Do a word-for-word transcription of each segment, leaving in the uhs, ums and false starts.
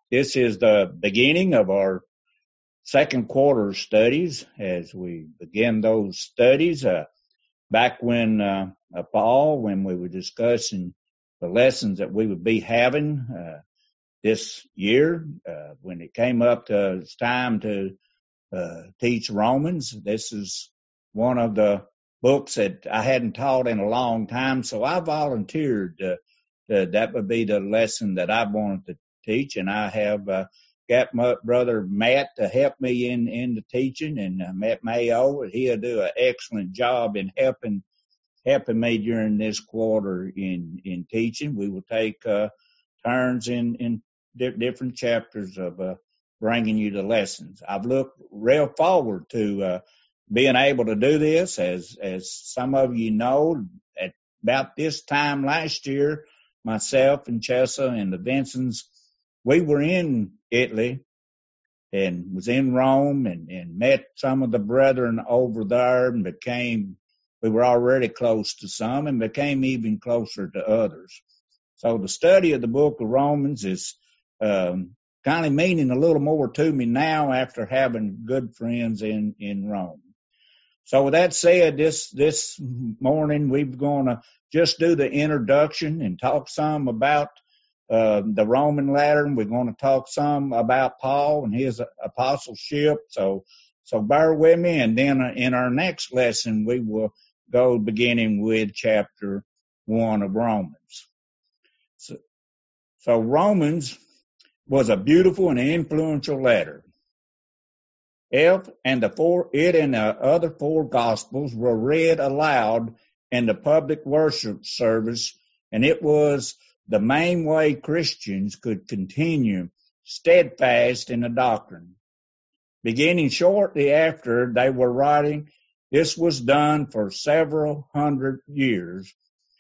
This is the beginning of our second quarter studies as we begin those studies. Uh, back when uh, uh, Paul, when we were discussing the lessons that we would be having uh, this year, uh, when it came up to it's time to uh, teach Romans, this is one of the books that I hadn't taught in a long time, so I volunteered. Uh, uh, that would be the lesson that I wanted to teach, and I have uh, got my brother Matt to help me in, in the teaching, and uh, Matt Mayo. He'll do an excellent job in helping helping me during this quarter in, in teaching. We will take uh, turns in, in di- different chapters of uh, bringing you the lessons. I've looked real forward to uh, being able to do this. As as some of you know, at about this time last year, myself and Chessa and the Vincents, we were in Italy and was in Rome and, and met some of the brethren over there and became, we were already close to some and became even closer to others. So the study of the book of Romans is um, kind of meaning a little more to me now after having good friends in, in Rome. So with that said, this this morning we're going to just do the introduction and talk some about uh, the Roman letter, and we're going to talk some about Paul and his apostleship. So so bear with me, and then in our next lesson we will go beginning with chapter one of Romans. So, so Romans was a beautiful and influential letter. If and the four, it and the other four Gospels were read aloud in the public worship service, and it was the main way Christians could continue steadfast in the doctrine. Beginning shortly after they were writing, this was done for several hundred years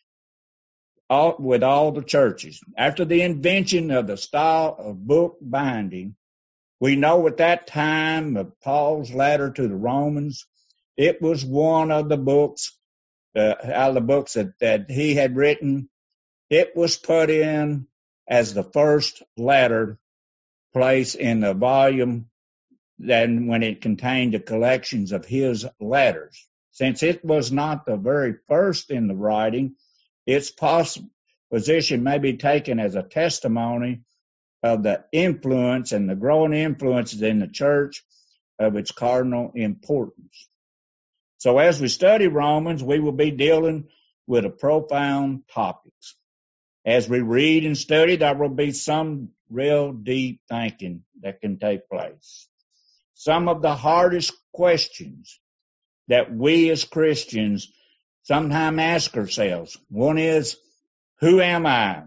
all, with all the churches. After the invention of the style of book binding, we know at that time of Paul's letter to the Romans, it was one of the books, uh, out of the books that, that he had written. It was put in as the first letter placed in the volume then when it contained the collections of his letters. Since it was not the very first in the writing, its possible position may be taken as a testimony of the influence and the growing influences in the church of its cardinal importance. So as we study Romans, we will be dealing with a profound topics. As we read and study, there will be some real deep thinking that can take place. Some of the hardest questions that we as Christians sometimes ask ourselves. One is, who am I?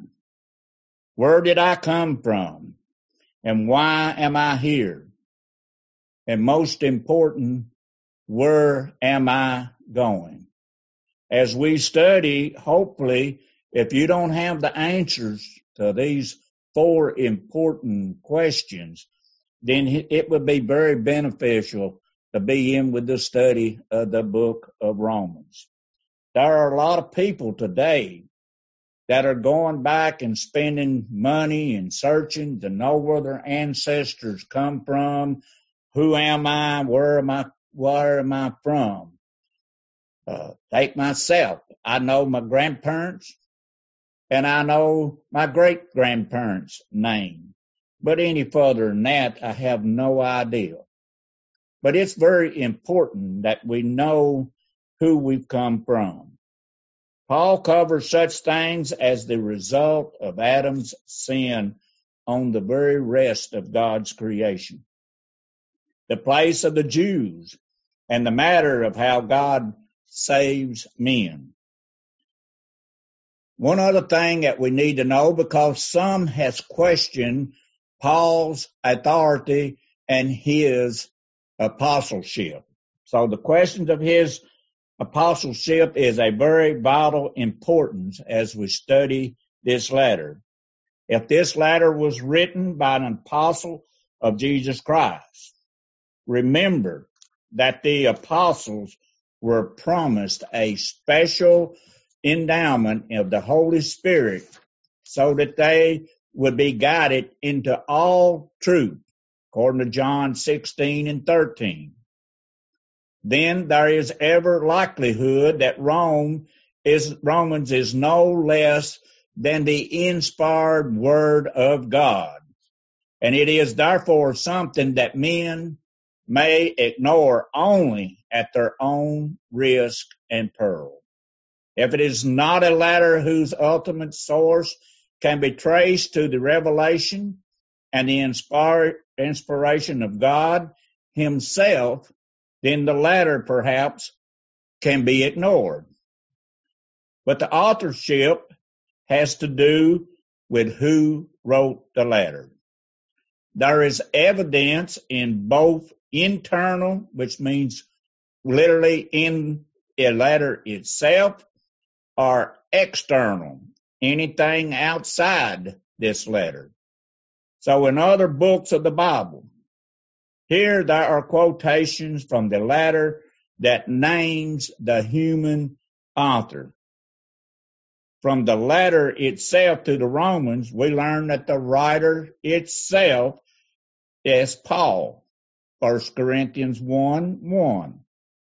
Where did I come from? And why am I here? And most important, where am I going? As we study, hopefully, if you don't have the answers to these four important questions, then it would be very beneficial to be in with the study of the book of Romans. There are a lot of people today that are going back and spending money and searching to know where their ancestors come from. Who am I? Where am I? Where am I from? Uh, take myself. I know my grandparents and I know my great-grandparents' name. But any further than that, I have no idea. But it's very important that we know who we've come from. Paul covers such things as the result of Adam's sin on the very rest of God's creation, the place of the Jews, and the matter of how God saves men. One other thing that we need to know, because some has questioned Paul's authority and his apostleship. So the questions of his apostleship is a very vital importance as we study this letter. If this letter was written by an apostle of Jesus Christ, remember that the apostles were promised a special endowment of the Holy Spirit so that they would be guided into all truth, according to John sixteen and thirteen. Then there is ever likelihood that Rome is, Romans is no less than the inspired word of God. And it is therefore something that men may ignore only at their own risk and peril. If it is not a letter whose ultimate source can be traced to the revelation and the inspire, inspiration of God himself, then the letter perhaps can be ignored. But the authorship has to do with who wrote the letter. There is evidence in both internal, which means literally in a letter itself, or external, anything outside this letter. So in other books of the Bible, here there are quotations from the letter that names the human author. From the letter itself to the Romans, we learn that the writer itself is Paul, First Corinthians one one.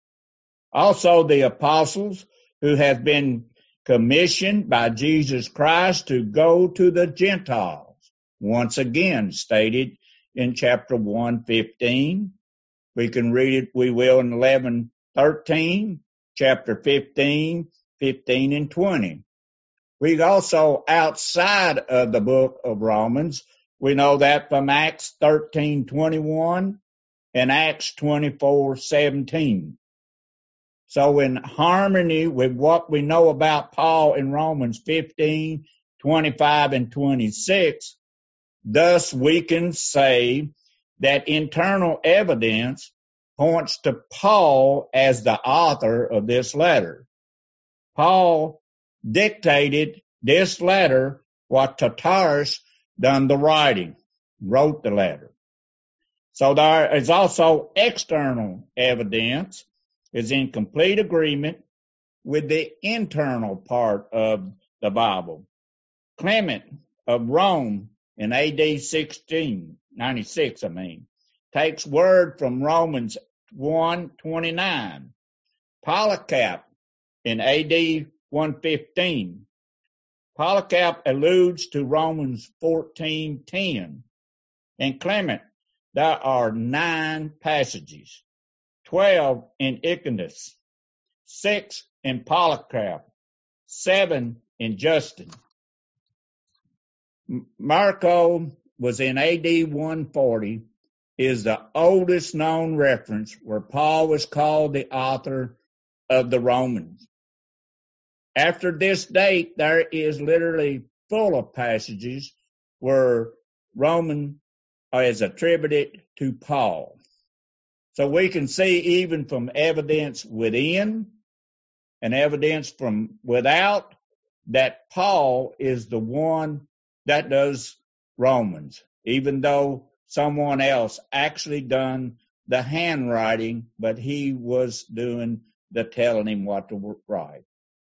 Also the apostles who have been commissioned by Jesus Christ to go to the Gentiles, once again stated in chapter one fifteen. We can read it, we will, in eleven thirteen, chapter fifteen, fifteen and twenty. We also, outside of the book of Romans, we know that from Acts thirteen twenty-one and Acts twenty-four seventeen. So in harmony with what we know about Paul in Romans fifteen, twenty-five and twenty-six, thus we can say that internal evidence points to Paul as the author of this letter. Paul dictated this letter while Tertullus done the writing, wrote the letter. So there is also external evidence is in complete agreement with the internal part of the Bible. Clement of Rome in A D sixteen ninety-six, I mean, takes word from Romans one twenty-nine. Polycarp in A D one fifteen. Polycarp alludes to Romans fourteen ten. In Clement, there are nine passages, twelve in Irenaeus, six in Polycarp, seven in Justin. Marco was in A D one forty, is the oldest known reference where Paul was called the author of the Romans. After this date, there is literally full of passages where Roman is attributed to Paul. So we can see even from evidence within and evidence from without that Paul is the one that does Romans, even though someone else actually done the handwriting, but he was doing the telling him what to write.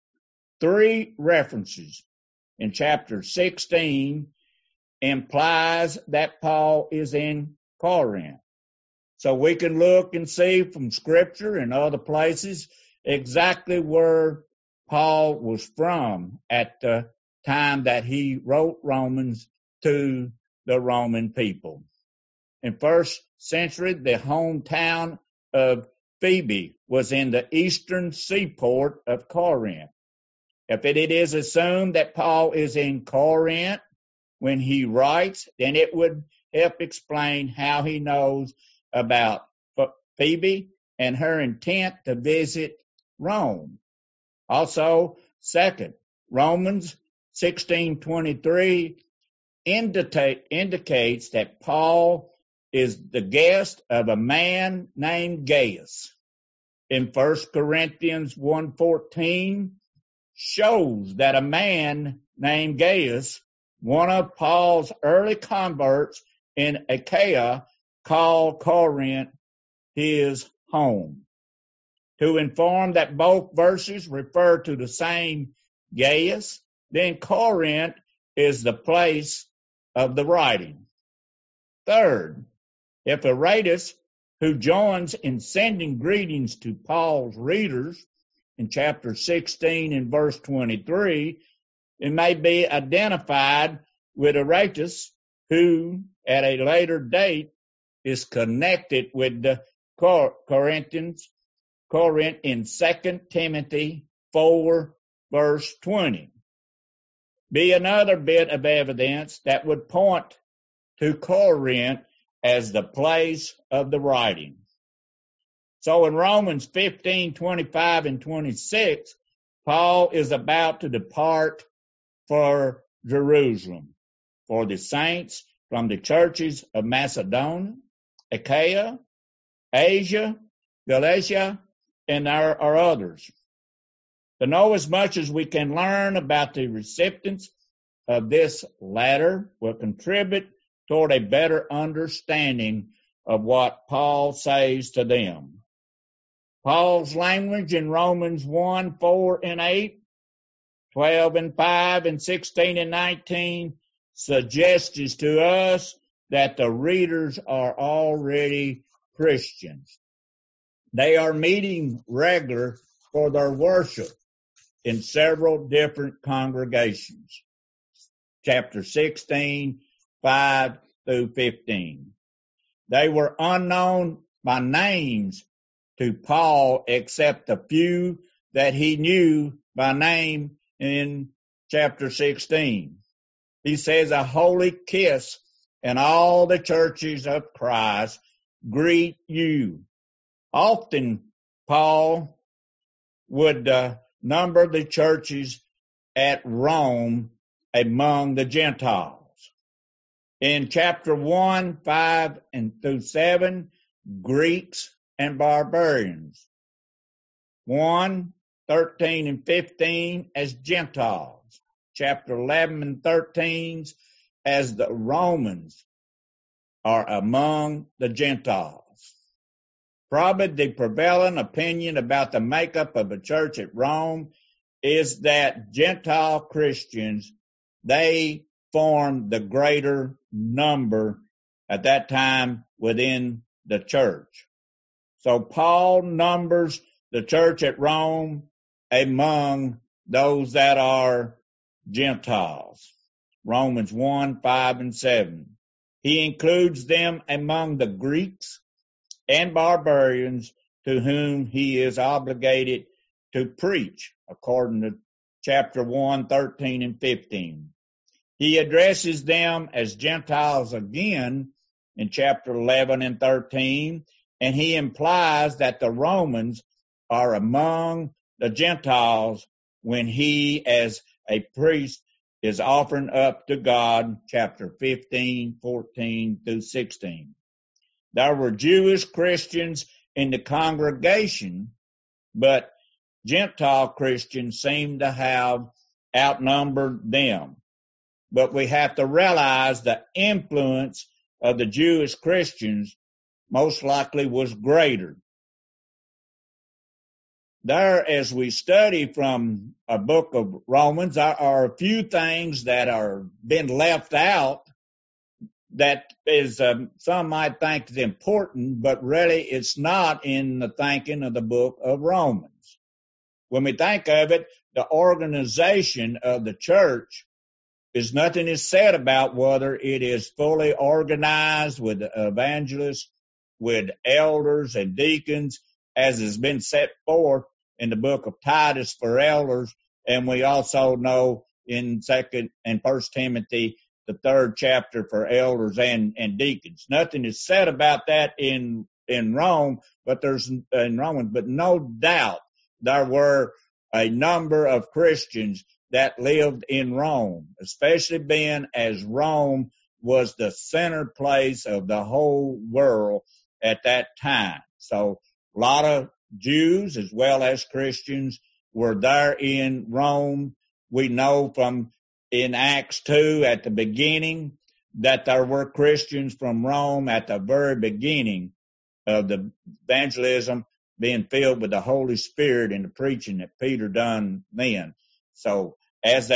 Three references in chapter sixteen implies that Paul is in Corinth. So we can look and see from Scripture and other places exactly where Paul was from at the time that he wrote Romans to the Roman people. In first century, the hometown of Phoebe was in the eastern seaport of Corinth. If it is assumed that Paul is in Corinth when he writes, then it would help explain how he knows about Phoebe and her intent to visit Rome. Also, second, Romans sixteen twenty-three indicate, indicates that Paul is the guest of a man named Gaius. In First Corinthians one fourteen, shows that a man named Gaius, one of Paul's early converts in Achaia, called Corinth his home. To inform that both verses refer to the same Gaius, then Corinth is the place of the writing. Third, Epaphroditus, who joins in sending greetings to Paul's readers in chapter sixteen and verse twenty-three, it may be identified with Aretas, who at a later date is connected with the Corinthians, Corinth in Second Timothy four, verse twenty. Be another bit of evidence that would point to Corinth as the place of the writing. So in Romans fifteen, twenty-five and twenty-six, Paul is about to depart for Jerusalem for the saints from the churches of Macedonia, Achaia, Asia, Galatia, and our, our others. To know as much as we can learn about the recipients of this letter will contribute toward a better understanding of what Paul says to them. Paul's language in Romans one, four, and eight, twelve and five, and sixteen and nineteen suggests to us that the readers are already Christians. They are meeting regular for their worship in several different congregations. Chapter sixteen, five through fifteen. They were unknown by names to Paul except a few that he knew by name in chapter sixteen. He says, a holy kiss and all the churches of Christ greet you. Often Paul would uh, number the churches at Rome among the Gentiles. In chapter one, five, and through seven, Greeks and barbarians. one, thirteen, and fifteen as Gentiles. Chapter eleven and thirteen as the Romans are among the Gentiles. Probably the prevailing opinion about the makeup of a church at Rome is that Gentile Christians, they formed the greater number at that time within the church. So Paul numbers the church at Rome among those that are Gentiles. Romans one, five, and seven. He includes them among the Greeks and barbarians to whom he is obligated to preach, according to chapter one, thirteen, and fifteen. He addresses them as Gentiles again in chapter eleven and thirteen, and he implies that the Romans are among the Gentiles when he, as a priest, is offering up to God, chapter fifteen, fourteen through sixteen. There were Jewish Christians in the congregation, but Gentile Christians seem to have outnumbered them. But we have to realize the influence of the Jewish Christians most likely was greater. There, as we study from a book of Romans, are, are a few things that are been left out that is, um, some might think is important, but really it's not in the thinking of the book of Romans. When we think of it, the organization of the church is nothing is said about whether it is fully organized with evangelists, with elders and deacons, as has been set forth in the book of Titus for elders, and we also know in Second and First Timothy, the third chapter, for elders and, and deacons. Nothing is said about that in in Rome, but there's in Romans, but no doubt there were a number of Christians that lived in Rome, especially being as Rome was the center place of the whole world at that time. So a lot of Jews as well as Christians were there in Rome. We know from in Acts two at the beginning that there were Christians from Rome at the very beginning of the evangelism, being filled with the Holy Spirit and the preaching that Peter done then. So as they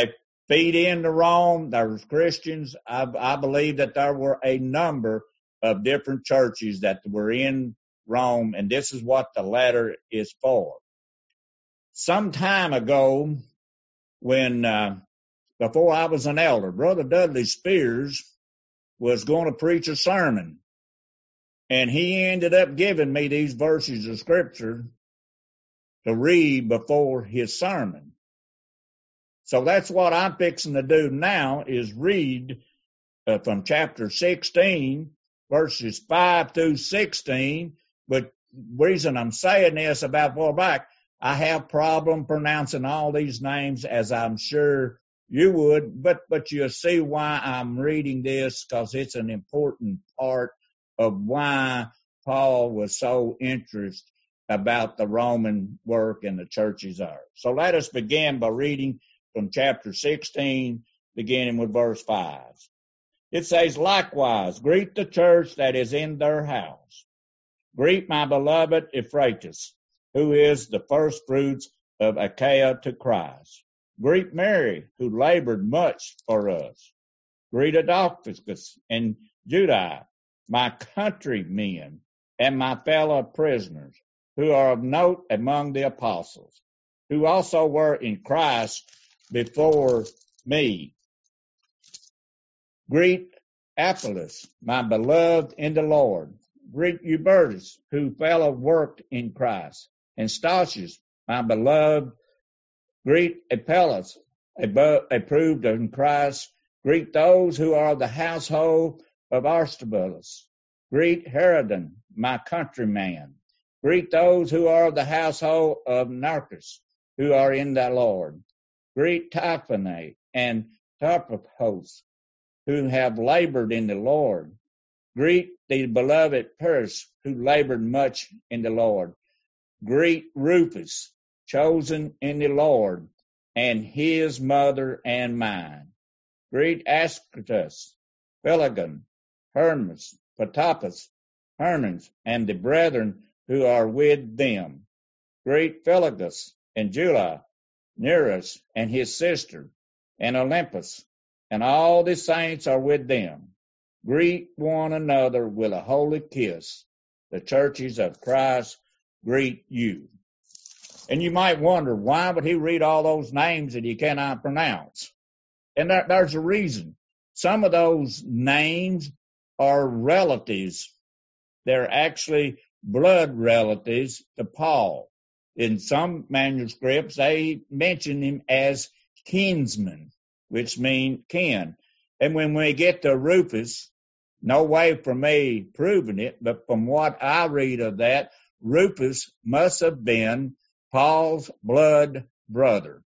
feed into Rome. There's Christians. I, I believe that there were a number of different churches that were in Rome, and this is what the letter is for. Some time ago, when uh, before I was an elder, Brother Dudley Spears was going to preach a sermon, and he ended up giving me these verses of Scripture to read before his sermon. So that's what I'm fixing to do now, is read uh, from chapter sixteen, verses five through sixteen. But the reason I'm saying this about far back, I have problem pronouncing all these names, as I'm sure you would, but, but you'll see why I'm reading this, because it's an important part of why Paul was so interested about the Roman work and the churches there. So let us begin by reading from chapter sixteen, beginning with verse five. It says, "Likewise, greet the church that is in their house. Greet my beloved Epaphroditus, who is the first fruits of Achaia to Christ. Greet Mary, who labored much for us. Greet Adolphus and Judah, my countrymen, and my fellow prisoners, who are of note among the apostles, who also were in Christ before me. Greet Apollos, my beloved in the Lord. Greet Eubertus, who fellow worked in Christ, and Stachys, my beloved. Greet Apelles, approved in Christ. Greet those who are the household of Aristobulus. Greet Herodon, my countryman. Greet those who are the household of Narcissus, who are in the Lord. Greet Tryphena and Trophimus, who have labored in the Lord. Greet the beloved Persis, who labored much in the Lord. Greet Rufus, chosen in the Lord, and his mother and mine. Greet Ascritus, Phlegon, Hermas, Potapus, Hermas, and the brethren who are with them. Greet Philologus and Julia, Nereus and his sister, and Olympus, and all the saints are with them. Greet one another with a holy kiss. The churches of Christ greet you." And you might wonder, why would he read all those names that he cannot pronounce? And there, there's a reason. Some of those names are relatives. They're actually blood relatives to Paul. In some manuscripts, they mention him as kinsman, which means kin. And when we get to Rufus, no way for me proving it, but from what I read of that, Rufus must have been Paul's blood brother.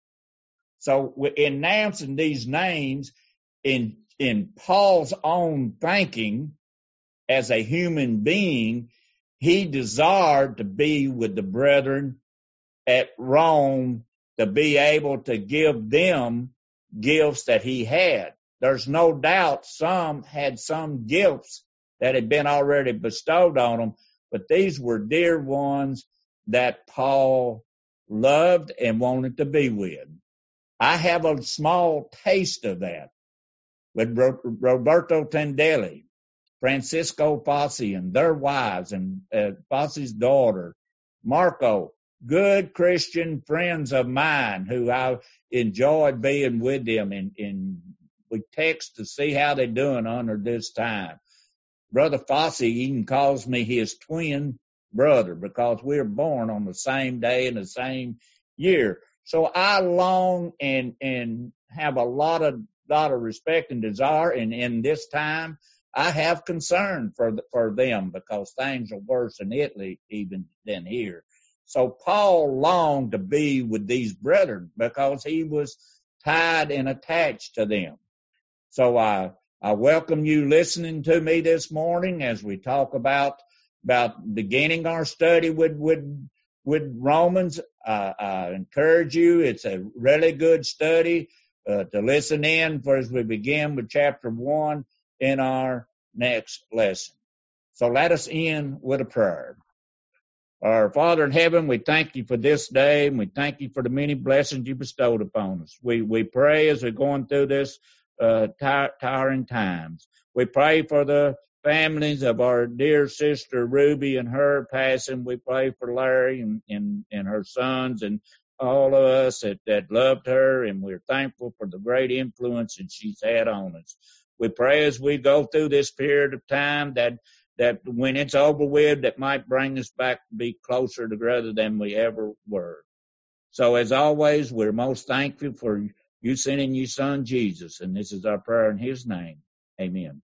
So in announcing these names, in in Paul's own thinking as a human being, he desired to be with the brethren at Rome, to be able to give them gifts that he had. There's no doubt some had some gifts that had been already bestowed on them, but these were dear ones that Paul loved and wanted to be with. I have a small taste of that with Roberto Tendelli, Francisco Fossi and their wives, and uh, Fossi's daughter, Marco, good Christian friends of mine who I enjoyed being with them, and, and we text to see how they're doing under this time. Brother Fossi even calls me his twin brother because we were born on the same day in the same year. So I long and and have a lot of lot of respect and desire, and in this time I have concern for the, for them, because things are worse in Italy even than here. So Paul longed to be with these brethren because he was tied and attached to them. So I I welcome you listening to me this morning as we talk about about beginning our study with with with Romans. Uh, I encourage you. It's a really good study uh, to listen in for as we begin with chapter one in our next lesson. So let us end with a prayer. Our Father in heaven, we thank you for this day, and we thank you for the many blessings you bestowed upon us. We we pray as we're going through this uh, tiring times. We pray for the families of our dear sister Ruby and her passing. We pray for Larry and, and, and her sons and all of us that, that loved her, and we're thankful for the great influence that she's had on us. We pray as we go through this period of time that that when it's over with, that might bring us back to be closer together than we ever were. So as always, we're most thankful for you sending your son Jesus, and this is our prayer in his name. Amen.